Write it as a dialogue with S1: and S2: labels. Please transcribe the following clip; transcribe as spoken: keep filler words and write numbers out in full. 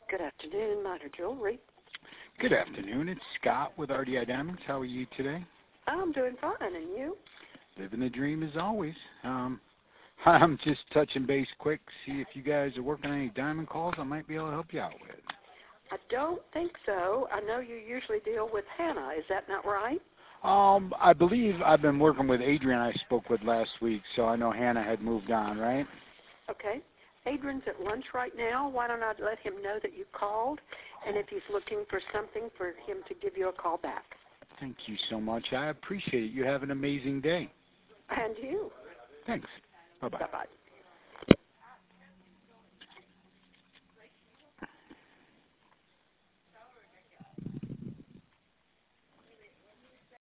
S1: Good afternoon, Minor Jewelry.
S2: Good afternoon. It's Scott with R D I Diamonds. How are you today?
S1: I'm doing fine, and you?
S2: Living the dream as always. Um, I'm just touching base quick, see if you guys are working on any diamond calls I might be able to help you out with.
S1: I don't think so. I know you usually deal with Hannah. Is that not right?
S2: Um, I believe I've been working with Adrian I spoke with last week, so I know Hannah had moved on, right?
S1: Okay. Adrian's at lunch right now. Why don't I let him know that you called, and if he's looking for something, for him to give you a call back.
S2: Thank you so much. I appreciate it. You have an amazing day.
S1: And you.
S2: Thanks. Bye-bye.
S1: Bye-bye.